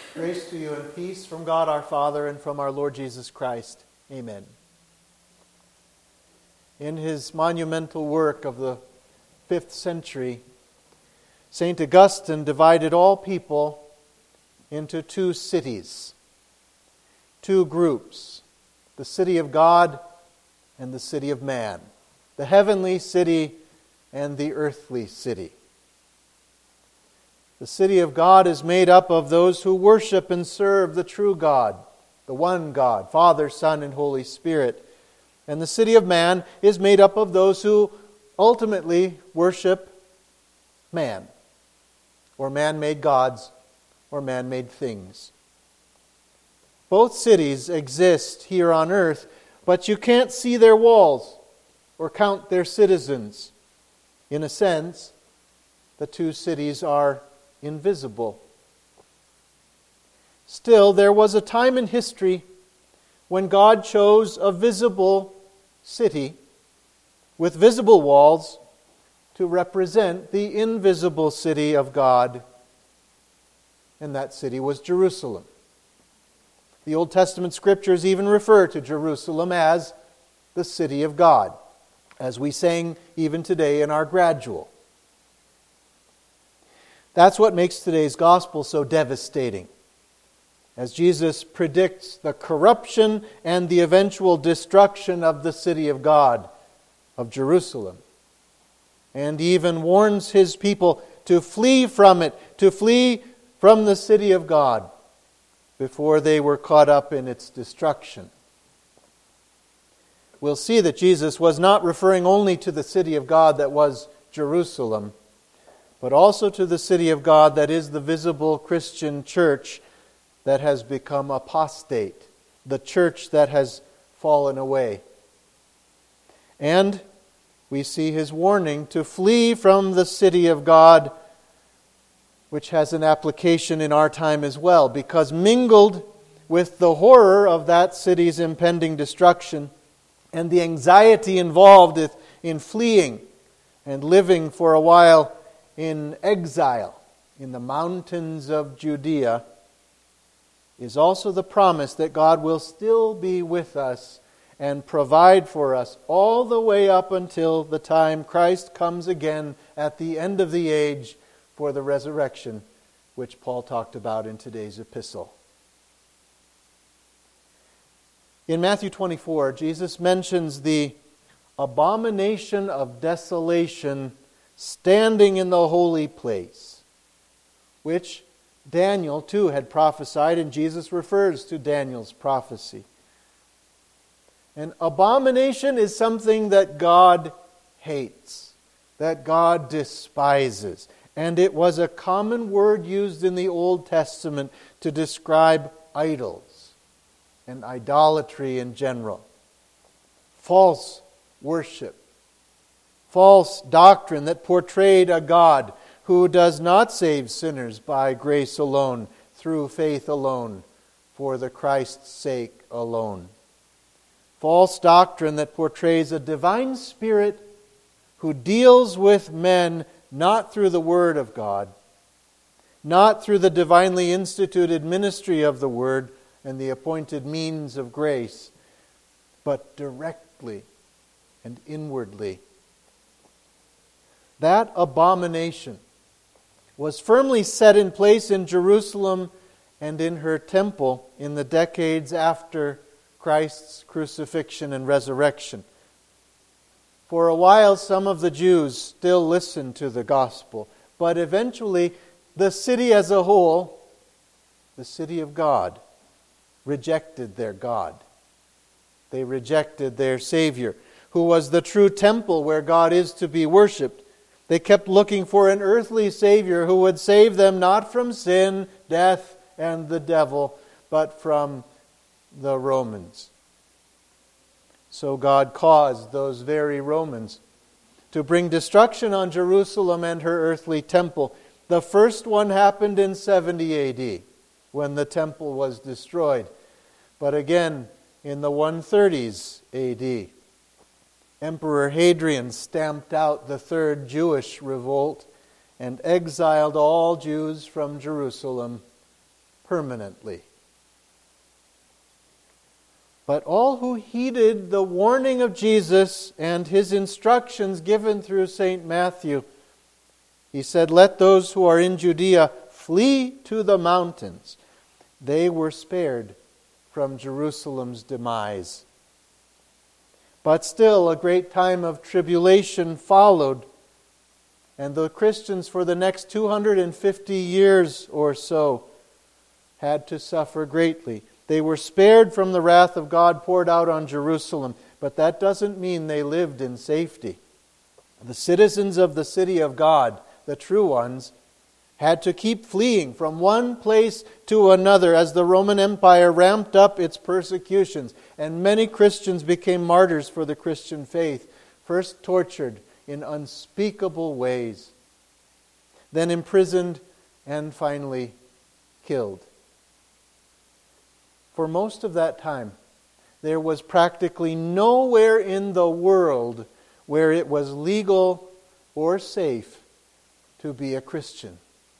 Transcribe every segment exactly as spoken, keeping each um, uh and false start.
Grace to you and peace from God our Father and from our Lord Jesus Christ. Amen. In his monumental work of the fifth century, Saint Augustine divided all people into two cities, two groups, the city of God and the city of man, the heavenly city and the earthly city. The city of God is made up of those who worship and serve the true God, the one God, Father, Son, and Holy Spirit. And the city of man is made up of those who ultimately worship man, or man-made gods, or man-made things. Both cities exist here on earth, but you can't see their walls or count their citizens. In a sense, the two cities are invisible. Still, there was a time in history when God chose a visible city with visible walls to represent the invisible city of God, and that city was Jerusalem. The Old Testament scriptures even refer to Jerusalem as the city of God, as we sang even today in our gradual. That's what makes today's gospel so devastating, as Jesus predicts the corruption and the eventual destruction of the city of God, of Jerusalem, and even warns his people to flee from it, to flee from the city of God before they were caught up in its destruction. We'll see that Jesus was not referring only to the city of God that was Jerusalem, but also to the city of God that is the visible Christian church that has become apostate, the church that has fallen away. And we see his warning to flee from the city of God, which has an application in our time as well, because mingled with the horror of that city's impending destruction and the anxiety involved in fleeing and living for a while in exile in the mountains of Judea, is also the promise that God will still be with us and provide for us all the way up until the time Christ comes again at the end of the age for the resurrection, which Paul talked about in today's epistle. In Matthew twenty-four, Jesus mentions the abomination of desolation standing in the holy place, which Daniel too had prophesied, and Jesus refers to Daniel's prophecy. An abomination is something that God hates, that God despises. And it was a common word used in the Old Testament to describe idols and idolatry in general. False worship. False doctrine that portrayed a God who does not save sinners by grace alone, through faith alone, for the Christ's sake alone. False doctrine that portrays a divine spirit who deals with men not through the Word of God, not through the divinely instituted ministry of the Word and the appointed means of grace, but directly and inwardly. That abomination was firmly set in place in Jerusalem and in her temple in the decades after Christ's crucifixion and resurrection. For a while, some of the Jews still listened to the gospel, but eventually the city as a whole, the city of God, rejected their God. They rejected their Savior, who was the true temple where God is to be worshipped. They kept looking for an earthly Savior who would save them not from sin, death, and the devil, but from the Romans. So God caused those very Romans to bring destruction on Jerusalem and her earthly temple. The first one happened in seventy A D, when the temple was destroyed. But again, in the one thirties A D, Emperor Hadrian stamped out the third Jewish revolt and exiled all Jews from Jerusalem permanently. But all who heeded the warning of Jesus and his instructions given through Saint Matthew, he said, "Let those who are in Judea flee to the mountains." They were spared from Jerusalem's demise. But still, a great time of tribulation followed, and the Christians for the next two hundred fifty years or so had to suffer greatly. They were spared from the wrath of God poured out on Jerusalem, but that doesn't mean they lived in safety. The citizens of the city of God, the true ones, had to keep fleeing from one place to another as the Roman Empire ramped up its persecutions, and many Christians became martyrs for the Christian faith, first tortured in unspeakable ways, then imprisoned, and finally killed. For most of that time, there was practically nowhere in the world where it was legal or safe to be a Christian.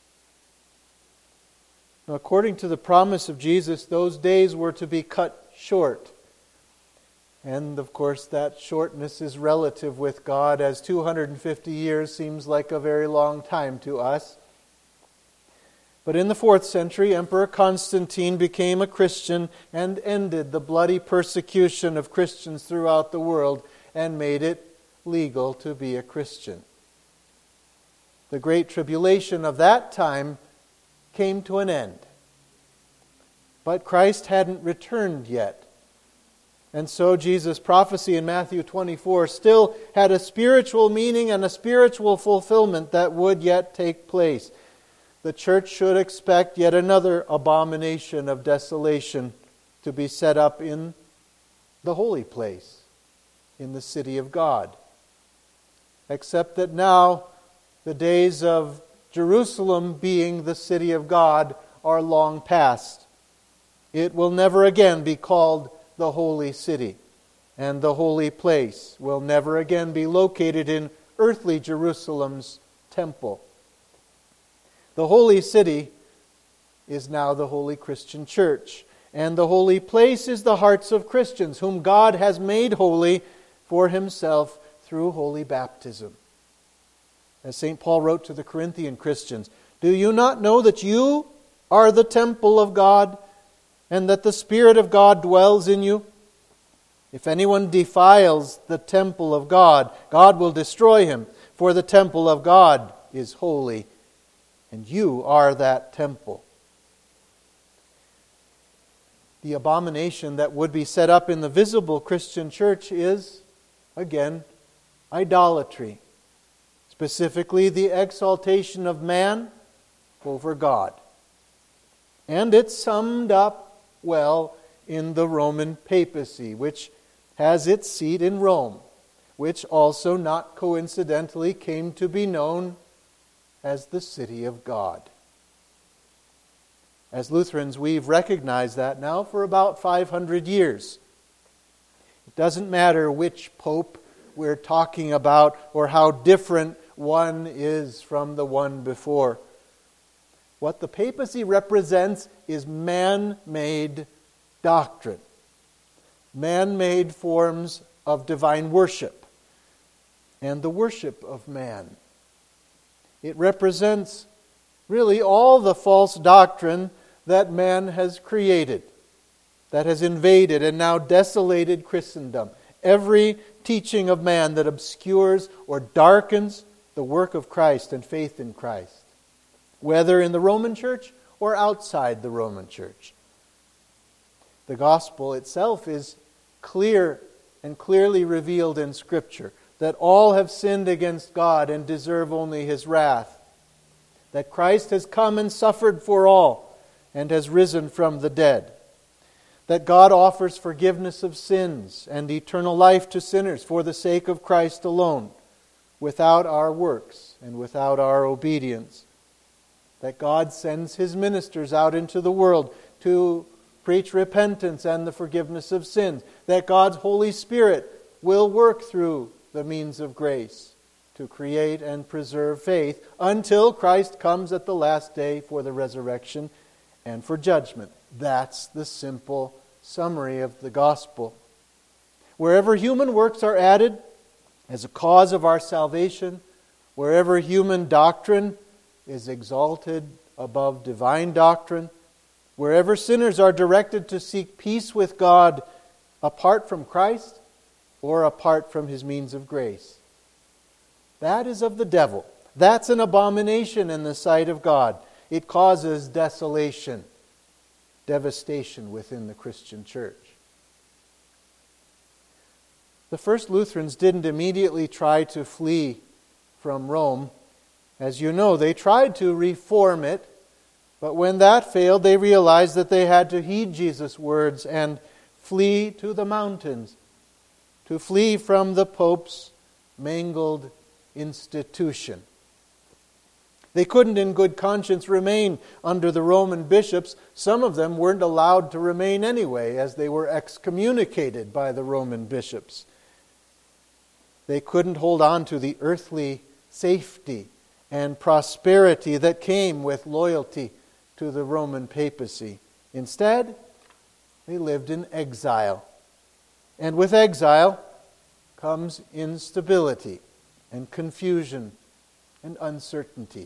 Now, according to the promise of Jesus, those days were to be cut short. And of course, that shortness is relative with God, as two hundred fifty years seems like a very long time to us. But in the fourth century, Emperor Constantine became a Christian and ended the bloody persecution of Christians throughout the world and made it legal to be a Christian. The great tribulation of that time came to an end. But Christ hadn't returned yet. And so Jesus' prophecy in Matthew twenty-four still had a spiritual meaning and a spiritual fulfillment that would yet take place. The church should expect yet another abomination of desolation to be set up in the holy place, in the city of God. Except that now the days of Jerusalem being the city of God are long past. It will never again be called the holy city, and the holy place will never again be located in earthly Jerusalem's temple. The holy city is now the holy Christian church, and the holy place is the hearts of Christians, whom God has made holy for himself through holy baptism. As Saint Paul wrote to the Corinthian Christians, "Do you not know that you are the temple of God, and that the Spirit of God dwells in you? If anyone defiles the temple of God, God will destroy him, for the temple of God is holy, and you are that temple." The abomination that would be set up in the visible Christian church is, again, idolatry. Specifically, the exaltation of man over God. And it's summed up well in the Roman papacy, which has its seat in Rome, which also, not coincidentally, came to be known as the city of God. As Lutherans, we've recognized that now for about five hundred years. It doesn't matter which pope we're talking about or how different one is from the one before. What the papacy represents is man-made doctrine, man-made forms of divine worship, and the worship of man. It represents really all the false doctrine that man has created, that has invaded and now desolated Christendom. Every teaching of man that obscures or darkens the work of Christ and faith in Christ, whether in the Roman Church or outside the Roman Church. The gospel itself is clear and clearly revealed in Scripture, that all have sinned against God and deserve only His wrath, that Christ has come and suffered for all and has risen from the dead, that God offers forgiveness of sins and eternal life to sinners for the sake of Christ alone, without our works and without our obedience, that God sends His ministers out into the world to preach repentance and the forgiveness of sins, that God's Holy Spirit will work through the means of grace to create and preserve faith until Christ comes at the last day for the resurrection and for judgment. That's the simple summary of the gospel. Wherever human works are added as a cause of our salvation, wherever human doctrine is exalted above divine doctrine, wherever sinners are directed to seek peace with God apart from Christ or apart from His means of grace, that is of the devil. That's an abomination in the sight of God. It causes desolation, devastation within the Christian church. The first Lutherans didn't immediately try to flee from Rome. As you know, they tried to reform it, but when that failed, they realized that they had to heed Jesus' words and flee to the mountains, to flee from the Pope's mangled institution. They couldn't in good conscience remain under the Roman bishops. Some of them weren't allowed to remain anyway, as they were excommunicated by the Roman bishops. They couldn't hold on to the earthly safety and prosperity that came with loyalty to the Roman papacy. Instead, they lived in exile. And with exile comes instability and confusion and uncertainty.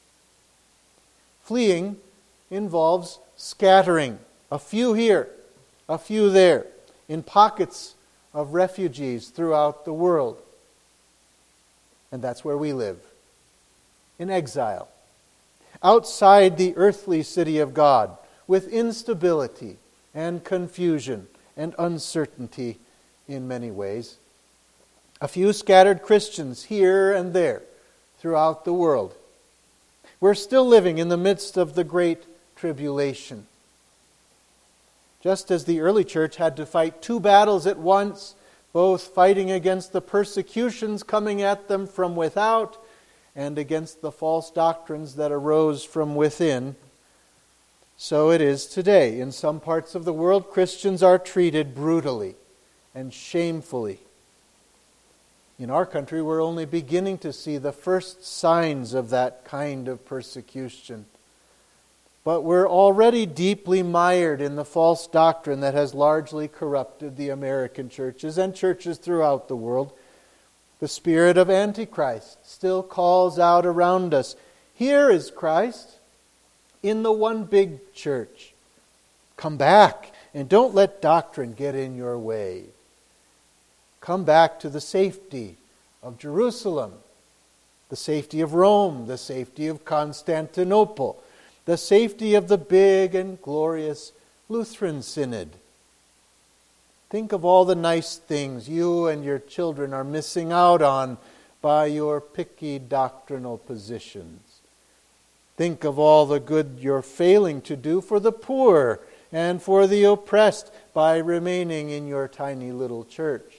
Fleeing involves scattering, a few here, a few there, in pockets of refugees throughout the world. And that's where we live, in exile, outside the earthly city of God, with instability and confusion and uncertainty in many ways. A few scattered Christians here and there throughout the world. We're still living in the midst of the great tribulation. Just as the early church had to fight two battles at once, both fighting against the persecutions coming at them from without and against the false doctrines that arose from within, so it is today. In some parts of the world, Christians are treated brutally and shamefully. In our country, we're only beginning to see the first signs of that kind of persecution. But we're already deeply mired in the false doctrine that has largely corrupted the American churches and churches throughout the world. The spirit of Antichrist still calls out around us. Here is Christ in the one big church. Come back and don't let doctrine get in your way. Come back to the safety of Jerusalem, the safety of Rome, the safety of Constantinople, the safety of the big and glorious Lutheran Synod. Think of all the nice things you and your children are missing out on by your picky doctrinal positions. Think of all the good you're failing to do for the poor and for the oppressed by remaining in your tiny little church.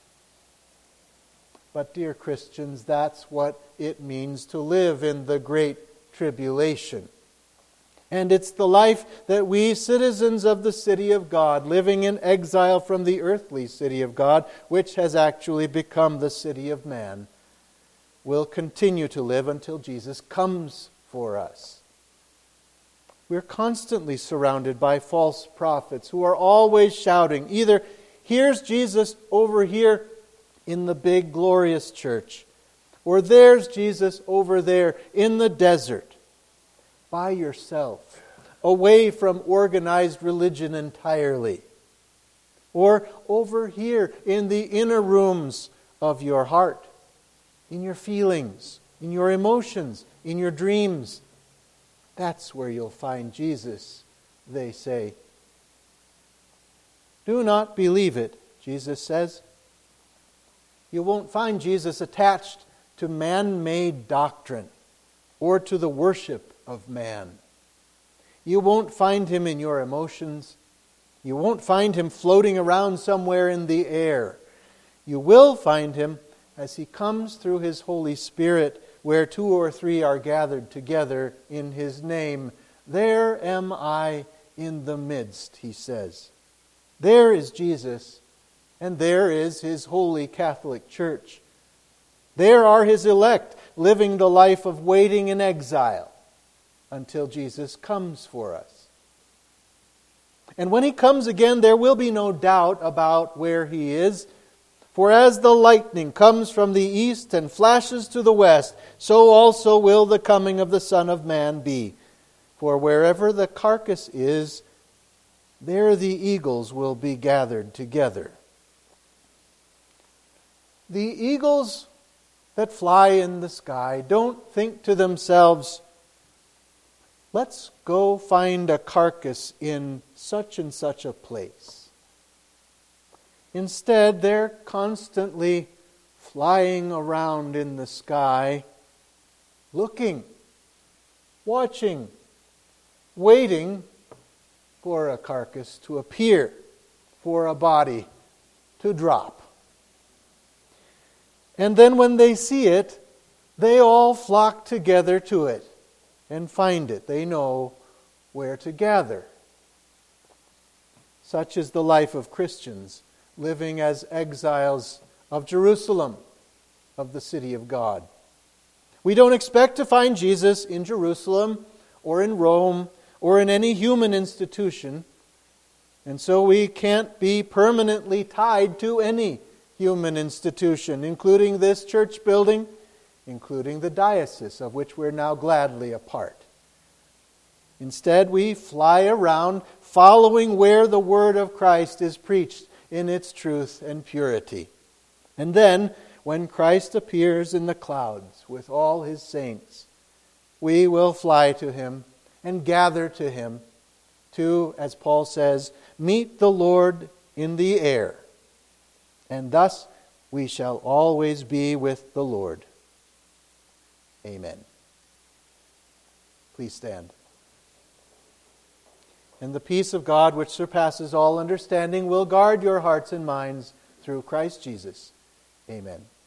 But dear Christians, that's what it means to live in the great tribulation. And it's the life that we, citizens of the city of God, living in exile from the earthly city of God, which has actually become the city of man, will continue to live until Jesus comes for us. We're constantly surrounded by false prophets who are always shouting, either, here's Jesus over here in the big glorious church, or there's Jesus over there in the desert, by yourself, away from organized religion entirely, or over here in the inner rooms of your heart, in your feelings, in your emotions, in your dreams. That's where you'll find Jesus, they say. Do not believe it, Jesus says. You won't find Jesus attached to man-made doctrine or to the worship of man. You won't find him in your emotions. You won't find him floating around somewhere in the air. You will find him as he comes through his Holy Spirit, where two or three are gathered together in his name. There am I in the midst, he says. There is Jesus, and there is his holy Catholic Church. There are his elect, living the life of waiting in exile until Jesus comes for us. And when he comes again, there will be no doubt about where he is. For as the lightning comes from the east and flashes to the west, so also will the coming of the Son of Man be. For wherever the carcass is, there the eagles will be gathered together. The eagles that fly in the sky don't think to themselves, let's go find a carcass in such and such a place. Instead, they're constantly flying around in the sky, looking, watching, waiting for a carcass to appear, for a body to drop. And then when they see it, they all flock together to it and find it. They know where to gather. Such is the life of Christians living as exiles of Jerusalem, of the city of God. We don't expect to find Jesus in Jerusalem or in Rome or in any human institution, and so we can't be permanently tied to any human institution, including this church building, including the diocese of which we're now gladly a part. Instead, we fly around following where the word of Christ is preached in its truth and purity. And then, when Christ appears in the clouds with all his saints, we will fly to him and gather to him to, as Paul says, meet the Lord in the air. And thus we shall always be with the Lord. Amen. Please stand. And the peace of God, which surpasses all understanding, will guard your hearts and minds through Christ Jesus. Amen.